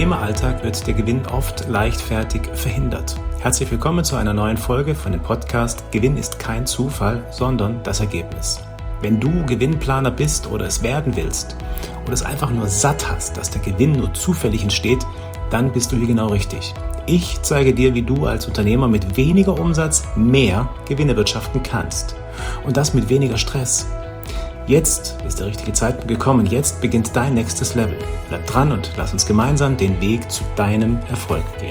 Unternehmeralltag wird der Gewinn oft leichtfertig verhindert. Herzlich willkommen zu einer neuen Folge von dem Podcast Gewinn ist kein Zufall, sondern das Ergebnis. Wenn du Gewinnplaner bist oder es werden willst oder es einfach nur satt hast, dass der Gewinn nur zufällig entsteht, dann bist du hier genau richtig. Ich zeige dir, wie du als Unternehmer mit weniger Umsatz mehr Gewinne erwirtschaften kannst. Und das mit weniger Stress. Jetzt ist der richtige Zeitpunkt gekommen. Jetzt beginnt dein nächstes Level. Bleib dran und lass uns gemeinsam den Weg zu deinem Erfolg gehen.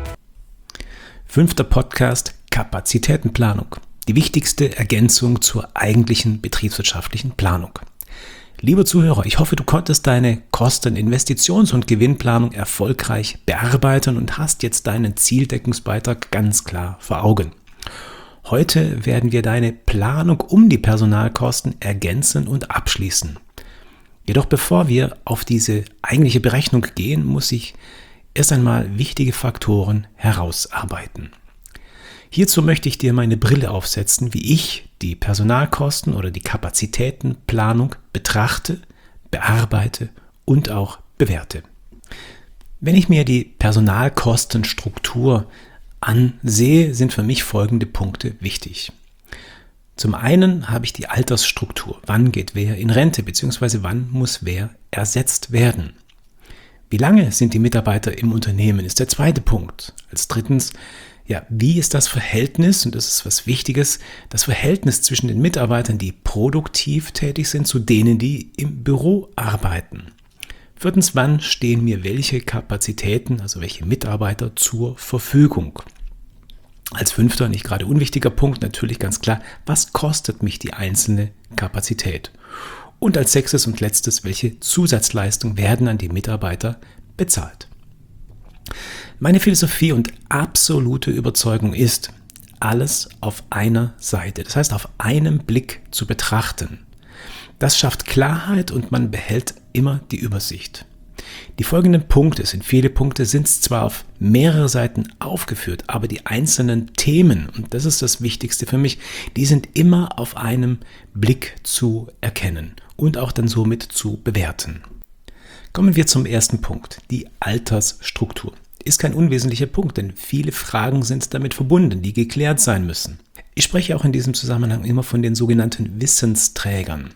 5. Podcast: Kapazitätenplanung. Die wichtigste Ergänzung zur eigentlichen betriebswirtschaftlichen Planung. Lieber Zuhörer, ich hoffe, du konntest deine Kosten-, Investitions- und Gewinnplanung erfolgreich bearbeiten und hast jetzt deinen Zieldeckungsbeitrag ganz klar vor Augen. Heute werden wir deine Planung um die Personalkosten ergänzen und abschließen. Jedoch bevor wir auf diese eigentliche Berechnung gehen, muss ich erst einmal wichtige Faktoren herausarbeiten. Hierzu möchte ich dir meine Brille aufsetzen, wie ich die Personalkosten oder die Kapazitätenplanung betrachte, bearbeite und auch bewerte. Wenn ich mir die Personalkostenstruktur ansehe, sind für mich folgende Punkte wichtig. Zum einen habe ich die Altersstruktur. Wann geht wer in Rente, beziehungsweise wann muss wer ersetzt werden? Wie lange sind die Mitarbeiter im Unternehmen, ist der zweite Punkt. Als drittens, wie ist das Verhältnis, und das ist was Wichtiges, das Verhältnis zwischen den Mitarbeitern, die produktiv tätig sind, zu denen, die im Büro arbeiten? Viertens, wann stehen mir welche Kapazitäten, also welche Mitarbeiter zur Verfügung? Als fünfter, nicht gerade unwichtiger Punkt, natürlich ganz klar, was kostet mich die einzelne Kapazität? Und als sechstes und letztes, welche Zusatzleistungen werden an die Mitarbeiter bezahlt? Meine Philosophie und absolute Überzeugung ist, alles auf einer Seite, das heißt auf einem Blick zu betrachten. Das schafft Klarheit und man behält immer die Übersicht. Die folgenden Punkte, sind viele Punkte, sind zwar auf mehrere Seiten aufgeführt, aber die einzelnen Themen, und das ist das Wichtigste für mich, die sind immer auf einem Blick zu erkennen und auch dann somit zu bewerten. Kommen wir zum ersten Punkt, die Altersstruktur. Ist kein unwesentlicher Punkt, denn viele Fragen sind damit verbunden, die geklärt sein müssen. Ich spreche auch in diesem Zusammenhang immer von den sogenannten Wissensträgern.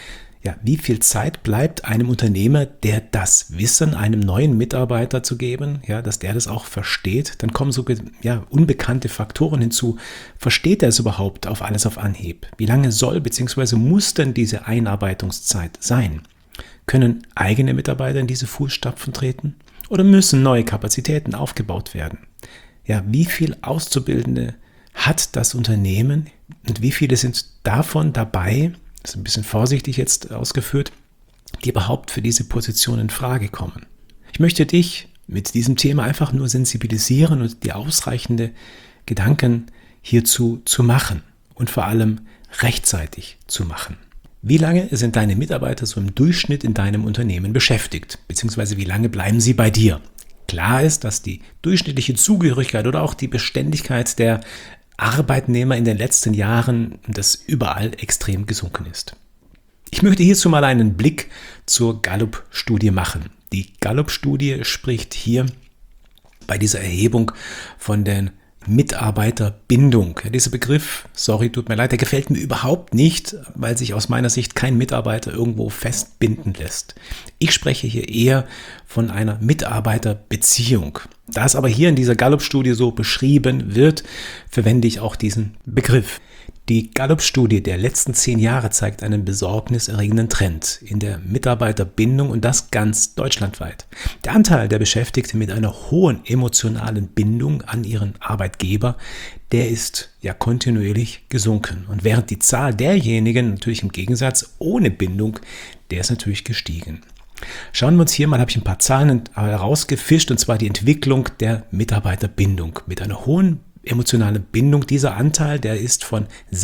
Wie viel Zeit bleibt einem Unternehmer, der das Wissen einem neuen Mitarbeiter zu geben, dass der das auch versteht? Dann kommen so unbekannte Faktoren hinzu. Versteht er es überhaupt auf alles auf Anhieb? Wie lange soll bzw. muss denn diese Einarbeitungszeit sein? Können eigene Mitarbeiter in diese Fußstapfen treten? Oder müssen neue Kapazitäten aufgebaut werden? Wie viel Auszubildende hat das Unternehmen und wie viele sind davon dabei, das ist ein bisschen vorsichtig jetzt ausgeführt, die überhaupt für diese Position in Frage kommen? Ich möchte dich mit diesem Thema einfach nur sensibilisieren und dir ausreichende Gedanken hierzu zu machen und vor allem rechtzeitig zu machen. Wie lange sind deine Mitarbeiter so im Durchschnitt in deinem Unternehmen beschäftigt? Beziehungsweise wie lange bleiben sie bei dir? Klar ist, dass die durchschnittliche Zugehörigkeit oder auch die Beständigkeit der Arbeitnehmer in den letzten Jahren das überall extrem gesunken ist. Ich möchte hierzu mal einen Blick zur Gallup-Studie machen. Die Gallup-Studie spricht hier bei dieser Erhebung von den Mitarbeiterbindung. Dieser Begriff, tut mir leid, der gefällt mir überhaupt nicht, weil sich aus meiner Sicht kein Mitarbeiter irgendwo festbinden lässt. Ich spreche hier eher von einer Mitarbeiterbeziehung. Da es aber hier in dieser Gallup-Studie so beschrieben wird, verwende ich auch diesen Begriff. Die Gallup-Studie der letzten 10 Jahre zeigt einen besorgniserregenden Trend in der Mitarbeiterbindung und das ganz deutschlandweit. Der Anteil der Beschäftigten mit einer hohen emotionalen Bindung an ihren Arbeitgeber, der ist kontinuierlich gesunken. Und während die Zahl derjenigen natürlich im Gegensatz ohne Bindung, der ist natürlich gestiegen. Schauen wir uns hier mal, habe ich ein paar Zahlen herausgefischt, und zwar die Entwicklung der Mitarbeiterbindung. Mit einer hohen emotionale Bindung, dieser Anteil, der ist von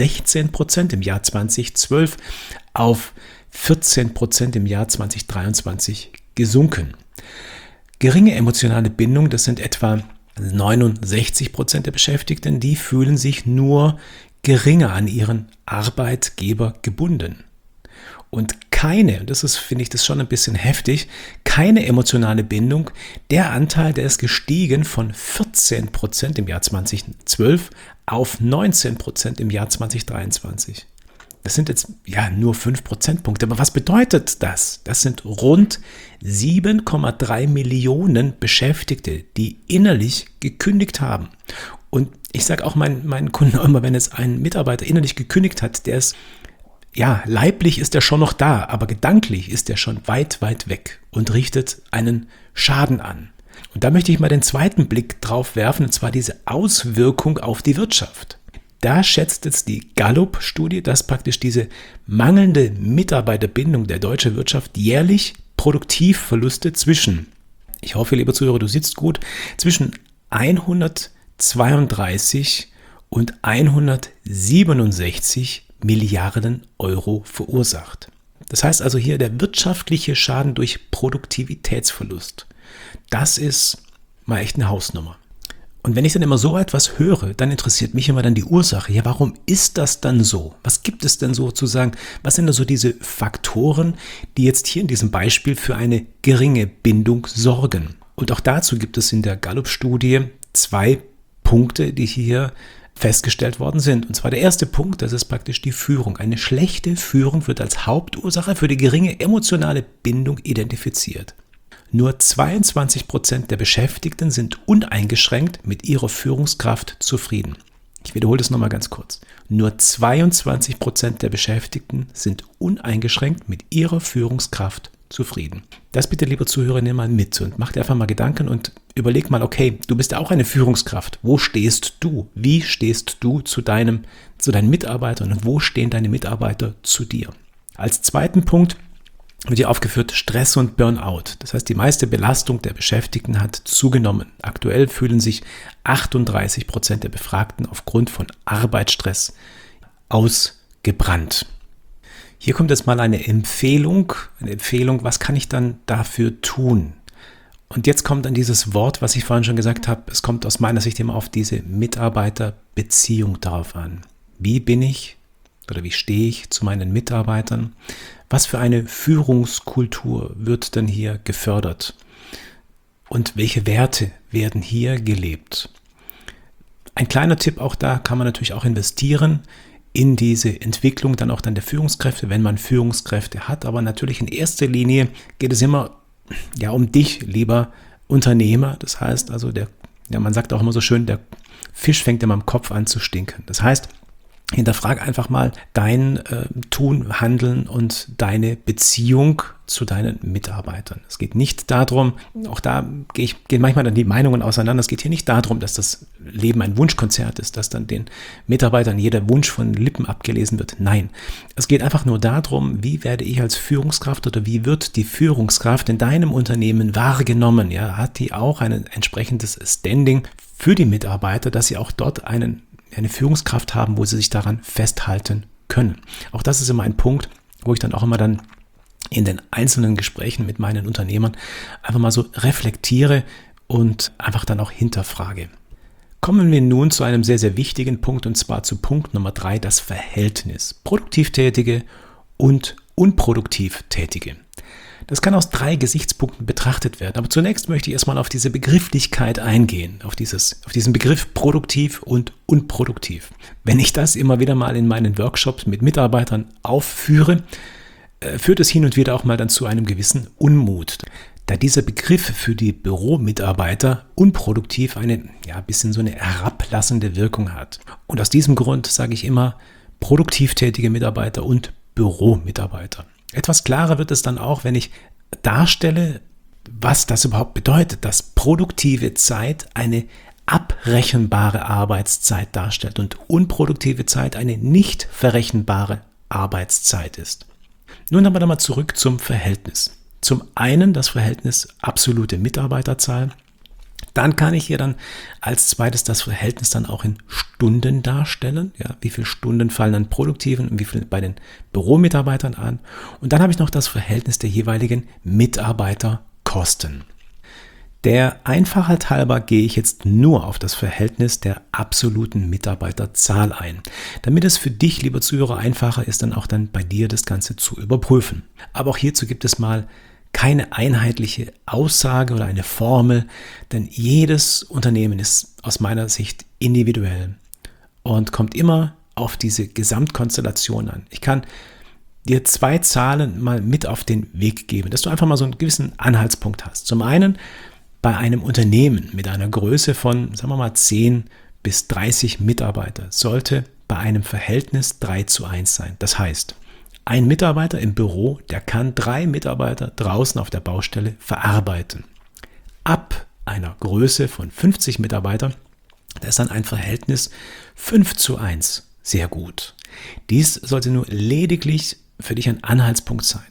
16% im Jahr 2012 auf 14% im Jahr 2023 gesunken. Geringe emotionale Bindung, das sind etwa 69% der Beschäftigten, die fühlen sich nur geringer an ihren Arbeitgeber gebunden. Und keine, und das ist, finde ich, das schon ein bisschen heftig, keine emotionale Bindung. Der Anteil, der ist gestiegen von 14% im Jahr 2012 auf 19% im Jahr 2023. Das sind jetzt nur 5 Prozentpunkte. Aber was bedeutet das? Das sind rund 7,3 Millionen Beschäftigte, die innerlich gekündigt haben. Und ich sage auch meinen Kunden immer, wenn jetzt ein Mitarbeiter innerlich gekündigt hat, der ist, leiblich ist er schon noch da, aber gedanklich ist er schon weit, weit weg und richtet einen Schaden an. Und da möchte ich mal den zweiten Blick drauf werfen, und zwar diese Auswirkung auf die Wirtschaft. Da schätzt jetzt die Gallup-Studie, dass praktisch diese mangelnde Mitarbeiterbindung der deutschen Wirtschaft jährlich Produktivverluste zwischen, ich hoffe, lieber Zuhörer, du sitzt gut, zwischen 132 und 167 Milliarden Euro verursacht. Das heißt also hier der wirtschaftliche Schaden durch Produktivitätsverlust. Das ist mal echt eine Hausnummer. Und wenn ich dann immer so etwas höre, dann interessiert mich immer dann die Ursache. Ja, warum ist das dann so? Was gibt es denn sozusagen? Was sind da so diese Faktoren, die jetzt hier in diesem Beispiel für eine geringe Bindung sorgen? Und auch dazu gibt es in der Gallup-Studie 2 Punkte, die hier festgestellt worden sind. Und zwar der erste Punkt, das ist praktisch die Führung. Eine schlechte Führung wird als Hauptursache für die geringe emotionale Bindung identifiziert. Nur 22% der Beschäftigten sind uneingeschränkt mit ihrer Führungskraft zufrieden. Ich wiederhole das nochmal ganz kurz. Nur 22% der Beschäftigten sind uneingeschränkt mit ihrer Führungskraft zufrieden. Das bitte, liebe Zuhörer, nimm mal mit und mach dir einfach mal Gedanken und überleg mal, okay, du bist ja auch eine Führungskraft. Wo stehst du? Wie stehst du zu deinen Mitarbeitern und wo stehen deine Mitarbeiter zu dir? Als zweiten Punkt wird hier aufgeführt Stress und Burnout. Das heißt, die meiste Belastung der Beschäftigten hat zugenommen. Aktuell fühlen sich 38% der Befragten aufgrund von Arbeitsstress ausgebrannt. Hier kommt jetzt mal eine Empfehlung, was kann ich dann dafür tun? Und jetzt kommt dann dieses Wort, was ich vorhin schon gesagt habe, es kommt aus meiner Sicht immer auf diese Mitarbeiterbeziehung darauf an. Wie bin ich oder wie stehe ich zu meinen Mitarbeitern? Was für eine Führungskultur wird denn hier gefördert? Und welche Werte werden hier gelebt? Ein kleiner Tipp auch da, kann man natürlich auch investieren in diese Entwicklung dann der Führungskräfte, wenn man Führungskräfte hat. Aber natürlich in erster Linie geht es immer um dich, lieber Unternehmer. Das heißt also, man sagt auch immer so schön, der Fisch fängt immer am Kopf an zu stinken. Das heißt, hinterfrage einfach mal dein Tun, Handeln und deine Beziehung zu deinen Mitarbeitern. Es geht nicht darum, auch da gehen manchmal dann die Meinungen auseinander, es geht hier nicht darum, dass das Leben ein Wunschkonzert ist, dass dann den Mitarbeitern jeder Wunsch von den Lippen abgelesen wird. Nein, es geht einfach nur darum, wie werde ich als Führungskraft oder wie wird die Führungskraft in deinem Unternehmen wahrgenommen? Ja, hat die auch ein entsprechendes Standing für die Mitarbeiter, dass sie auch dort eine Führungskraft haben, wo sie sich daran festhalten können. Auch das ist immer ein Punkt, wo ich dann auch immer dann in den einzelnen Gesprächen mit meinen Unternehmern einfach mal so reflektiere und einfach dann auch hinterfrage. Kommen wir nun zu einem sehr, sehr wichtigen Punkt, und zwar zu Punkt Nummer 3, das Verhältnis produktiv Tätige und unproduktiv Tätige. Das kann aus 3 Gesichtspunkten betrachtet werden. Aber zunächst möchte ich erstmal auf diese Begrifflichkeit eingehen, auf diesen Begriff produktiv und unproduktiv. Wenn ich das immer wieder mal in meinen Workshops mit Mitarbeitern aufführe, führt es hin und wieder auch mal dann zu einem gewissen Unmut. Da dieser Begriff für die Büromitarbeiter unproduktiv eine bisschen so eine herablassende Wirkung hat. Und aus diesem Grund sage ich immer produktiv tätige Mitarbeiter und Büromitarbeiter. Etwas klarer wird es dann auch, wenn ich darstelle, was das überhaupt bedeutet, dass produktive Zeit eine abrechenbare Arbeitszeit darstellt und unproduktive Zeit eine nicht verrechenbare Arbeitszeit ist. Nun aber mal zurück zum Verhältnis. Zum einen das Verhältnis absolute Mitarbeiterzahl. Dann kann ich hier dann als zweites das Verhältnis dann auch in Stunden darstellen. Ja, wie viele Stunden fallen an Produktiven und wie viel bei den Büromitarbeitern an. Und dann habe ich noch das Verhältnis der jeweiligen Mitarbeiterkosten. Der Einfachheit halber gehe ich jetzt nur auf das Verhältnis der absoluten Mitarbeiterzahl ein, damit es für dich, lieber Zuhörer, einfacher ist, dann bei dir das Ganze zu überprüfen. Aber auch hierzu gibt es mal keine einheitliche Aussage oder eine Formel, denn jedes Unternehmen ist aus meiner Sicht individuell und kommt immer auf diese Gesamtkonstellation an. Ich kann dir 2 Zahlen mal mit auf den Weg geben, dass du einfach mal so einen gewissen Anhaltspunkt hast. Zum einen bei einem Unternehmen mit einer Größe von, sagen wir mal, 10 bis 30 Mitarbeiter sollte bei einem Verhältnis 3:1 sein. Das heißt, ein Mitarbeiter im Büro, der kann 3 Mitarbeiter draußen auf der Baustelle verarbeiten. Ab einer Größe von 50 Mitarbeitern, da ist dann ein Verhältnis 5:1 sehr gut. Dies sollte nur lediglich für dich ein Anhaltspunkt sein.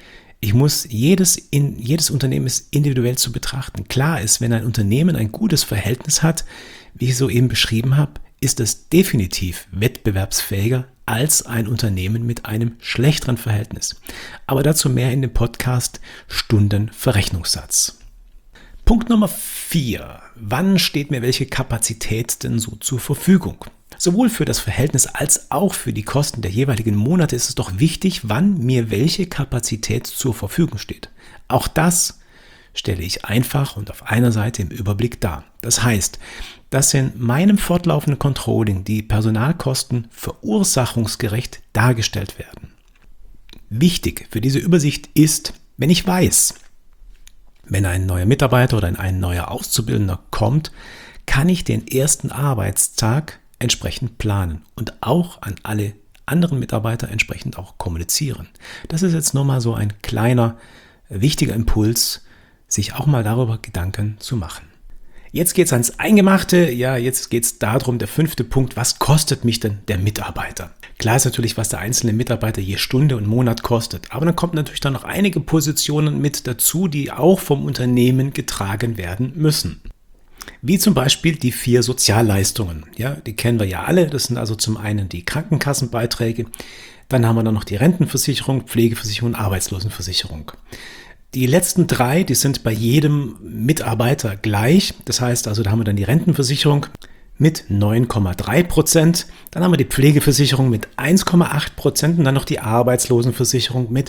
Jedes Unternehmen ist individuell zu betrachten. Klar ist, wenn ein Unternehmen ein gutes Verhältnis hat, wie ich soeben beschrieben habe, ist es definitiv wettbewerbsfähiger als ein Unternehmen mit einem schlechteren Verhältnis. Aber dazu mehr in dem Podcast Stundenverrechnungssatz. Punkt Nummer 4. Wann steht mir welche Kapazität denn so zur Verfügung? Sowohl für das Verhältnis als auch für die Kosten der jeweiligen Monate ist es doch wichtig, wann mir welche Kapazität zur Verfügung steht. Auch das stelle ich einfach und auf einer Seite im Überblick dar. Das heißt, dass in meinem fortlaufenden Controlling die Personalkosten verursachungsgerecht dargestellt werden. Wichtig für diese Übersicht ist, wenn ich weiß, wenn ein neuer Mitarbeiter oder ein neuer Auszubildender kommt, kann ich den ersten Arbeitstag entsprechend planen und auch an alle anderen Mitarbeiter entsprechend auch kommunizieren. Das ist jetzt nur mal so ein kleiner, wichtiger Impuls, sich auch mal darüber Gedanken zu machen. Jetzt geht es ans Eingemachte. Ja, jetzt geht es darum, der 5. Punkt, was kostet mich denn der Mitarbeiter? Klar ist natürlich, was der einzelne Mitarbeiter je Stunde und Monat kostet. Aber dann kommt natürlich dann noch einige Positionen mit dazu, die auch vom Unternehmen getragen werden müssen. Wie zum Beispiel die 4 Sozialleistungen. Ja, die kennen wir ja alle. Das sind also zum einen die Krankenkassenbeiträge, dann haben wir dann noch die Rentenversicherung, Pflegeversicherung und Arbeitslosenversicherung. Die letzten 3, die sind bei jedem Mitarbeiter gleich. Das heißt also, da haben wir dann die Rentenversicherung mit 9,3%, dann haben wir die Pflegeversicherung mit 1,8% und dann noch die Arbeitslosenversicherung mit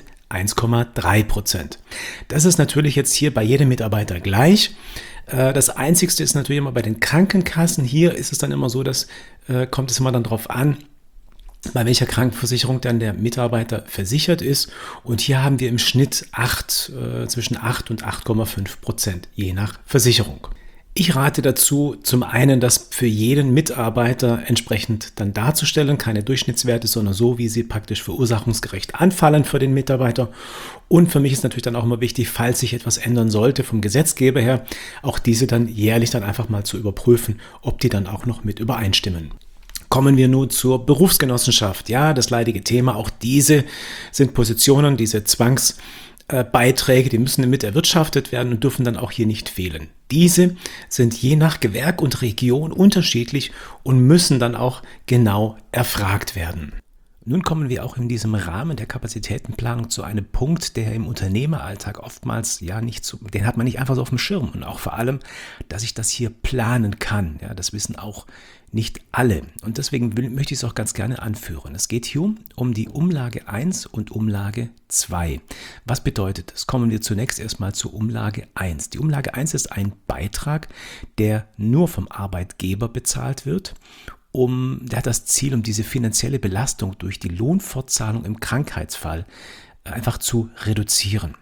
1,3%. Das ist natürlich jetzt hier bei jedem Mitarbeiter gleich. Das Einzigste ist natürlich immer bei den Krankenkassen. Hier ist es dann immer so, kommt es immer dann drauf an, bei welcher Krankenversicherung dann der Mitarbeiter versichert ist. Und hier haben wir im Schnitt zwischen 8 und 8,5%, je nach Versicherung. Ich rate dazu, zum einen das für jeden Mitarbeiter entsprechend dann darzustellen, keine Durchschnittswerte, sondern so, wie sie praktisch verursachungsgerecht anfallen für den Mitarbeiter. Und für mich ist natürlich dann auch immer wichtig, falls sich etwas ändern sollte vom Gesetzgeber her, auch diese dann jährlich dann einfach mal zu überprüfen, ob die dann auch noch mit übereinstimmen. Kommen wir nun zur Berufsgenossenschaft. Ja, das leidige Thema. Auch diese sind Positionen, diese Zwangsbeiträge, die müssen mit erwirtschaftet werden und dürfen dann auch hier nicht fehlen. Diese sind je nach Gewerk und Region unterschiedlich und müssen dann auch genau erfragt werden. Nun kommen wir auch in diesem Rahmen der Kapazitätenplanung zu einem Punkt, der im Unternehmeralltag oftmals den hat man nicht einfach so auf dem Schirm, und auch vor allem, dass ich das hier planen kann. Ja, das wissen auch nicht alle, und deswegen möchte ich es auch ganz gerne anführen. Es geht hier um die Umlage 1 und Umlage 2. Was bedeutet das? Kommen wir zunächst erstmal zur Umlage 1. Die Umlage 1 ist ein Beitrag, der nur vom Arbeitgeber bezahlt wird. Der hat das Ziel, um diese finanzielle Belastung durch die Lohnfortzahlung im Krankheitsfall einfach zu reduzieren.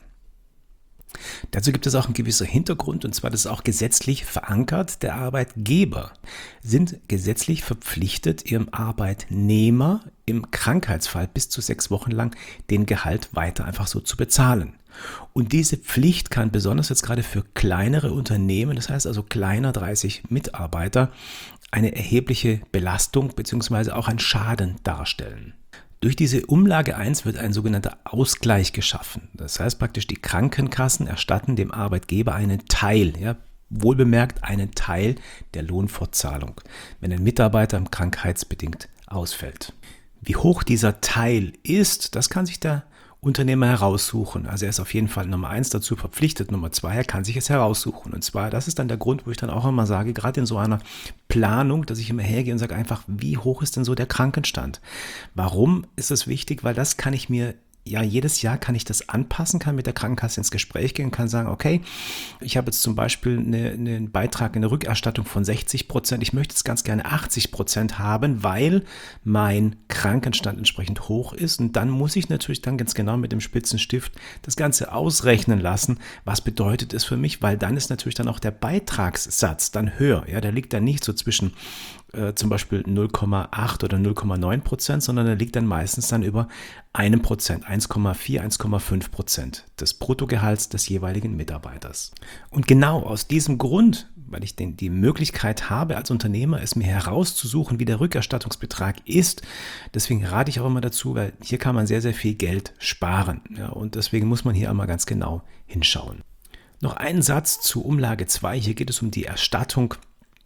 Dazu gibt es auch einen gewissen Hintergrund, und zwar, das ist auch gesetzlich verankert. Der Arbeitgeber sind gesetzlich verpflichtet, ihrem Arbeitnehmer im Krankheitsfall bis zu 6 Wochen lang den Gehalt weiter einfach so zu bezahlen. Und diese Pflicht kann besonders jetzt gerade für kleinere Unternehmen, das heißt also kleiner 30 Mitarbeiter, eine erhebliche Belastung bzw. auch einen Schaden darstellen. Durch diese Umlage 1 wird ein sogenannter Ausgleich geschaffen. Das heißt praktisch, die Krankenkassen erstatten dem Arbeitgeber einen Teil, ja, wohlbemerkt einen Teil der Lohnfortzahlung, wenn ein Mitarbeiter krankheitsbedingt ausfällt. Wie hoch dieser Teil ist, das kann sich der Unternehmer heraussuchen. Also er ist auf jeden Fall Nummer 1 dazu verpflichtet. Nummer 2, er kann sich es heraussuchen. Und zwar, das ist dann der Grund, wo ich dann auch immer sage, gerade in so einer Planung, dass ich immer hergehe und sage einfach, wie hoch ist denn so der Krankenstand? Warum ist das wichtig? Weil das kann ich mir jedes Jahr kann ich das anpassen, kann mit der Krankenkasse ins Gespräch gehen, kann sagen, okay, ich habe jetzt zum Beispiel einen Beitrag, eine Rückerstattung von 60%. Ich möchte jetzt ganz gerne 80% haben, weil mein Krankenstand entsprechend hoch ist. Und dann muss ich natürlich dann ganz genau mit dem spitzen Stift das Ganze ausrechnen lassen. Was bedeutet es für mich? Weil dann ist natürlich dann auch der Beitragssatz dann höher. Ja, der liegt dann nicht so zwischen zum Beispiel 0,8 oder 0,9%, sondern der liegt dann meistens dann über 1%, 1,4, 1,5% des Bruttogehalts des jeweiligen Mitarbeiters. Und genau aus diesem Grund, weil ich die Möglichkeit habe, als Unternehmer es mir herauszusuchen, wie der Rückerstattungsbetrag ist, deswegen rate ich auch immer dazu, weil hier kann man sehr, sehr viel Geld sparen. Ja, und deswegen muss man hier einmal ganz genau hinschauen. Noch einen Satz zu Umlage 2. Hier geht es um die Erstattung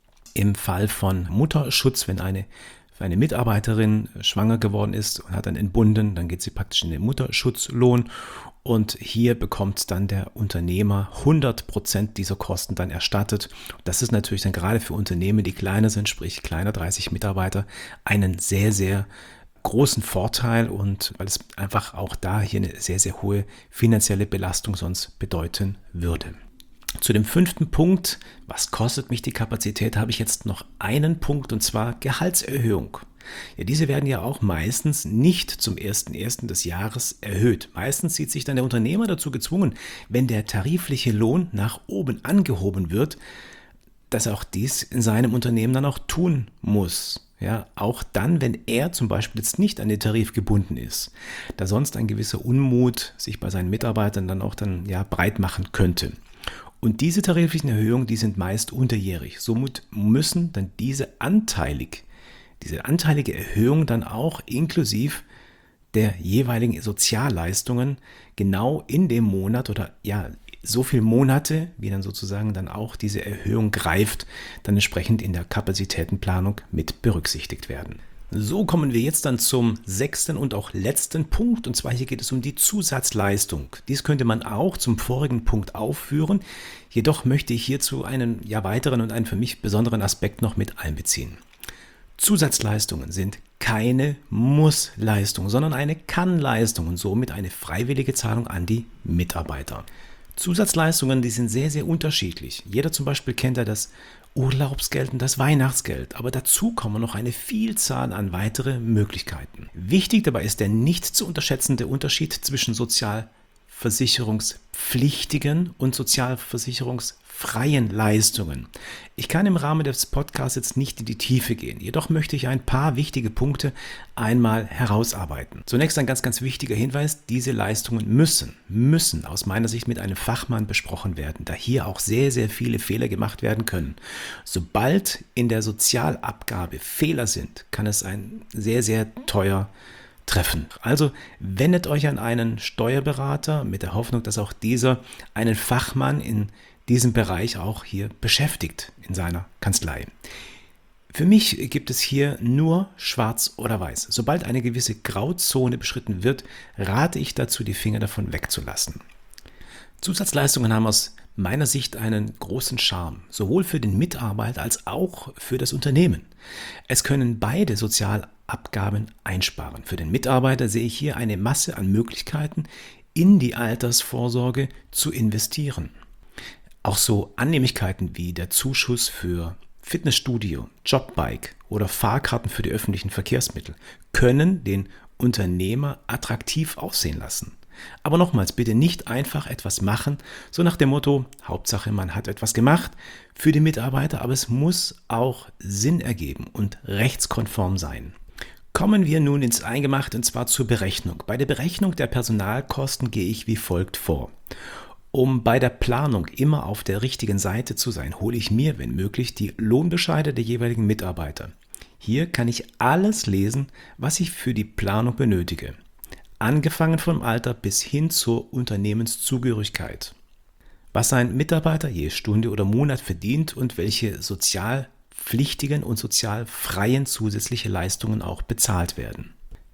im Fall von Mutterschutz, wenn eine Mitarbeiterin schwanger geworden ist und hat dann entbunden, dann geht sie praktisch in den Mutterschutzlohn und hier bekommt dann der Unternehmer 100% dieser Kosten dann erstattet. Das ist natürlich dann gerade für Unternehmen, die kleiner sind, sprich kleiner 30 Mitarbeiter, einen sehr, sehr großen Vorteil und weil es einfach auch da hier eine sehr, sehr hohe finanzielle Belastung sonst bedeuten würde. Zu dem 5. Punkt, was kostet mich die Kapazität, habe ich jetzt noch einen Punkt und zwar Gehaltserhöhung. Ja, diese werden ja auch meistens nicht zum 1.1. des Jahres erhöht. Meistens sieht sich dann der Unternehmer dazu gezwungen, wenn der tarifliche Lohn nach oben angehoben wird, dass er auch dies in seinem Unternehmen dann auch tun muss. Ja, auch dann, wenn er zum Beispiel jetzt nicht an den Tarif gebunden ist, da sonst ein gewisser Unmut sich bei seinen Mitarbeitern dann auch breit machen könnte. Und diese tariflichen Erhöhungen, die sind meist unterjährig. Somit müssen dann diese anteilige Erhöhung dann auch inklusive der jeweiligen Sozialleistungen genau in dem Monat oder so viele Monate, wie dann sozusagen dann auch diese Erhöhung greift, dann entsprechend in der Kapazitätenplanung mit berücksichtigt werden. So kommen wir jetzt dann zum 6. und auch letzten Punkt, und zwar hier geht es um die Zusatzleistung. Dies könnte man auch zum vorigen Punkt aufführen, jedoch möchte ich hierzu einen weiteren und einen für mich besonderen Aspekt noch mit einbeziehen. Zusatzleistungen sind keine Muss-Leistung, sondern eine Kann-Leistung und somit eine freiwillige Zahlung an die Mitarbeiter. Zusatzleistungen, die sind sehr, sehr unterschiedlich. Jeder zum Beispiel kennt ja das Urlaubsgeld und das Weihnachtsgeld, aber dazu kommen noch eine Vielzahl an weitere Möglichkeiten. Wichtig dabei ist der nicht zu unterschätzende Unterschied zwischen sozialversicherungspflichtigen und sozialversicherungsfreien Leistungen. Ich kann im Rahmen des Podcasts jetzt nicht in die Tiefe gehen, jedoch möchte ich ein paar wichtige Punkte einmal herausarbeiten. Zunächst ein ganz, ganz wichtiger Hinweis, diese Leistungen müssen aus meiner Sicht mit einem Fachmann besprochen werden, da hier auch sehr, sehr viele Fehler gemacht werden können. Sobald in der Sozialabgabe Fehler sind, kann es ein sehr, sehr teuer treffen. Also wendet euch an einen Steuerberater mit der Hoffnung, dass auch dieser einen Fachmann in diesem Bereich auch hier beschäftigt in seiner Kanzlei. Für mich gibt es hier nur schwarz oder weiß. Sobald eine gewisse Grauzone beschritten wird, rate ich dazu, die Finger davon wegzulassen. Zusatzleistungen haben aus meiner Sicht einen großen Charme, sowohl für den Mitarbeiter als auch für das Unternehmen. Es können beide Sozialabgaben einsparen. Für den Mitarbeiter sehe ich hier eine Masse an Möglichkeiten, in die Altersvorsorge zu investieren. Auch so Annehmlichkeiten wie der Zuschuss für Fitnessstudio, Jobbike oder Fahrkarten für die öffentlichen Verkehrsmittel können den Unternehmer attraktiv aussehen lassen. Aber nochmals, bitte nicht einfach etwas machen, so nach dem Motto, Hauptsache man hat etwas gemacht für die Mitarbeiter, aber es muss auch Sinn ergeben und rechtskonform sein. Kommen wir nun ins Eingemachte und zwar zur Berechnung. Bei der Berechnung der Personalkosten gehe ich wie folgt vor. Um bei der Planung immer auf der richtigen Seite zu sein, hole ich mir, wenn möglich, die Lohnbescheide der jeweiligen Mitarbeiter. Hier kann ich alles lesen, was ich für die Planung benötige. Angefangen vom Alter bis hin zur Unternehmenszugehörigkeit. Was ein Mitarbeiter je Stunde oder Monat verdient und welche sozialpflichtigen und sozialfreien zusätzliche Leistungen auch bezahlt werden.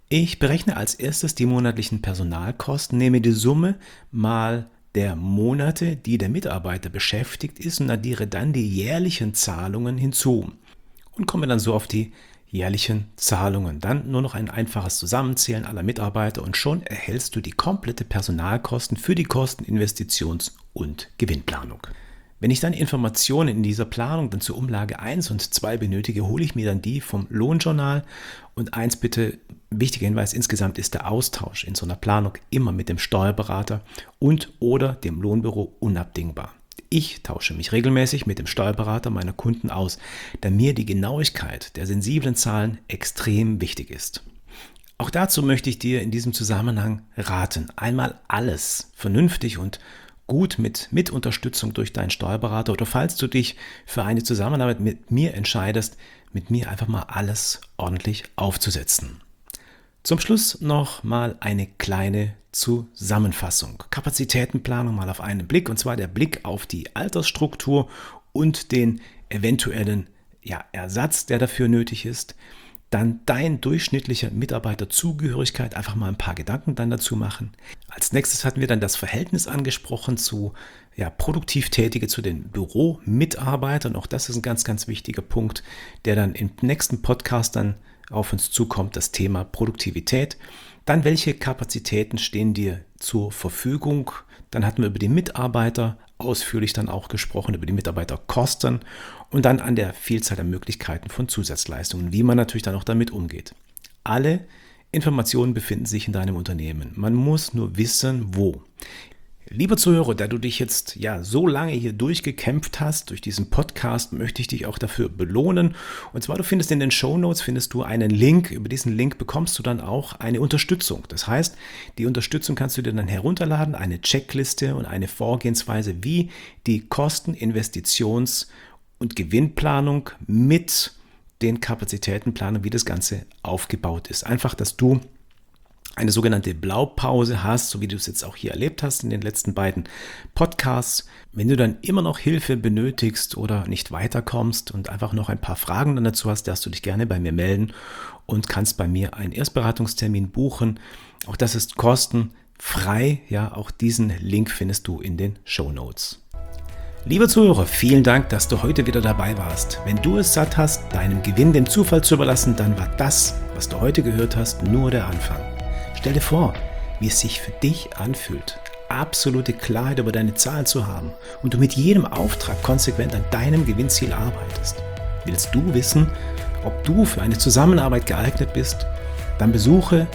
Ich berechne als erstes die monatlichen Personalkosten, nehme die Summe mal der Monate, die der Mitarbeiter beschäftigt ist und addiere dann die jährlichen Zahlungen hinzu und komme dann so auf die jährlichen Zahlungen. Dann nur noch ein einfaches Zusammenzählen aller Mitarbeiter und schon erhältst du die komplette Personalkosten für die Kosten-, Investitions- und Gewinnplanung. Wenn ich dann Informationen in dieser Planung dann zur Umlage 1 und 2 benötige, hole ich mir dann die vom Lohnjournal. Und eins bitte, wichtiger Hinweis, insgesamt ist der Austausch in so einer Planung immer mit dem Steuerberater und oder dem Lohnbüro unabdingbar. Ich tausche mich regelmäßig mit dem Steuerberater meiner Kunden aus, da mir die Genauigkeit der sensiblen Zahlen extrem wichtig ist. Auch dazu möchte ich dir in diesem Zusammenhang raten, einmal alles vernünftig und gut mit Unterstützung durch deinen Steuerberater oder falls du dich für eine Zusammenarbeit mit mir entscheidest, mit mir einfach mal alles ordentlich aufzusetzen. Zum Schluss noch mal eine kleine Zusammenfassung. Kapazitätenplanung mal auf einen Blick, und zwar der Blick auf die Altersstruktur und den eventuellen Ersatz, der dafür nötig ist. Dann dein durchschnittlicher Mitarbeiterzugehörigkeit, einfach mal ein paar Gedanken dann dazu machen. Als nächstes hatten wir dann das Verhältnis angesprochen zu produktiv Tätige zu den Büromitarbeitern. Auch das ist ein ganz, ganz wichtiger Punkt, der dann im nächsten Podcast dann auf uns zukommt, das Thema Produktivität. Dann, welche Kapazitäten stehen dir zur Verfügung? Dann hatten wir über die Mitarbeiter ausführlich dann auch gesprochen, über die Mitarbeiterkosten und dann an der Vielzahl der Möglichkeiten von Zusatzleistungen, wie man natürlich dann auch damit umgeht. Alle Informationen befinden sich in deinem Unternehmen. Man muss nur wissen, wo. Lieber Zuhörer, da du dich jetzt so lange hier durchgekämpft hast, durch diesen Podcast, möchte ich dich auch dafür belohnen. Und zwar, du findest in den Shownotes einen Link. Über diesen Link bekommst du dann auch eine Unterstützung. Das heißt, die Unterstützung kannst du dir dann herunterladen, eine Checkliste und eine Vorgehensweise, wie die Kosten-, Investitions- und Gewinnplanung mit den Kapazitätenplanung, wie das Ganze aufgebaut ist. Einfach, dass du eine sogenannte Blaupause hast, so wie du es jetzt auch hier erlebt hast in den letzten beiden Podcasts. Wenn du dann immer noch Hilfe benötigst oder nicht weiterkommst und einfach noch ein paar Fragen dann dazu hast, darfst du dich gerne bei mir melden und kannst bei mir einen Erstberatungstermin buchen. Auch das ist kostenfrei. Auch diesen Link findest du in den Shownotes. Lieber Zuhörer, vielen Dank, dass du heute wieder dabei warst. Wenn du es satt hast, deinem Gewinn dem Zufall zu überlassen, dann war das, was du heute gehört hast, nur der Anfang. Stell dir vor, wie es sich für dich anfühlt, absolute Klarheit über deine Zahlen zu haben und du mit jedem Auftrag konsequent an deinem Gewinnziel arbeitest. Willst du wissen, ob du für eine Zusammenarbeit geeignet bist? Dann besuche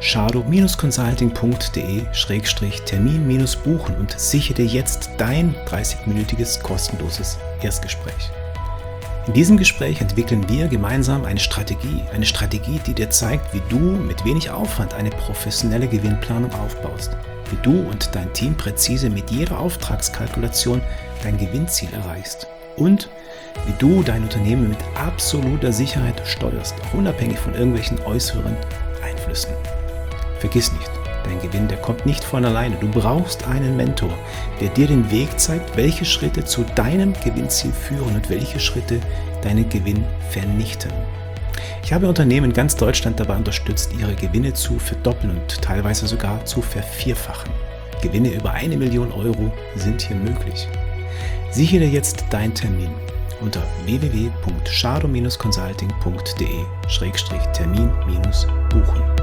shado-consulting.de/termin-buchen und sichere dir jetzt dein 30-minütiges kostenloses Erstgespräch. In diesem Gespräch entwickeln wir gemeinsam eine Strategie, die dir zeigt, wie du mit wenig Aufwand eine professionelle Gewinnplanung aufbaust, wie du und dein Team präzise mit jeder Auftragskalkulation dein Gewinnziel erreichst und wie du dein Unternehmen mit absoluter Sicherheit steuerst, auch unabhängig von irgendwelchen äußeren Einflüssen. Vergiss nicht, dein Gewinn, der kommt nicht von alleine. Du brauchst einen Mentor, der dir den Weg zeigt, welche Schritte zu deinem Gewinnziel führen und welche Schritte deinen Gewinn vernichten. Ich habe Unternehmen in ganz Deutschland dabei unterstützt, ihre Gewinne zu verdoppeln und teilweise sogar zu vervierfachen. Gewinne über 1 Million Euro sind hier möglich. Sichere jetzt deinen Termin unter www.shado-consulting.de/termin-buchen.